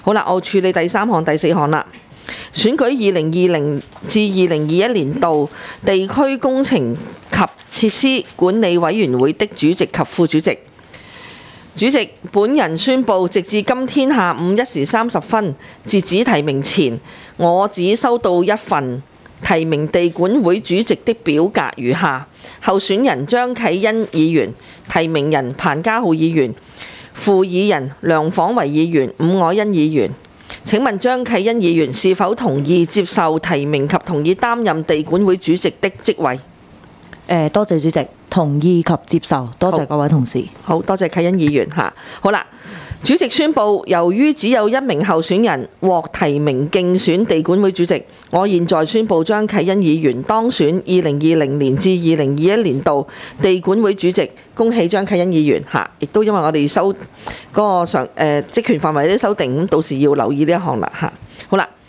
好啦，我處理第三項、第四項啦。選舉2020至2021年度地區工程及設施管理委員會的主席及副主席。主席，本人宣布，直至今天下午1時30分，截止提名前，我只收到一份提名地管會主席的表格如下：候選人張啟欣議員，提名人彭家浩議員，附議人梁晃維議員、伍凱欣議員。請問張啟欣議員是否同意接受提名及同意擔任地管會主席的職位？ 多謝主席，同意及接受，多謝各位同事。 好，多謝啟欣議員嚇。好啦，主席宣布，由於只有1名候選人獲提名競選地管會主席，我現在宣布張啟欣議員當選2020年至2021年度地管會主席。恭喜張啟欣議員嚇！亦都因為我哋收嗰個職權範圍啲修訂，咁到時要留意呢一項啦嚇。好啦。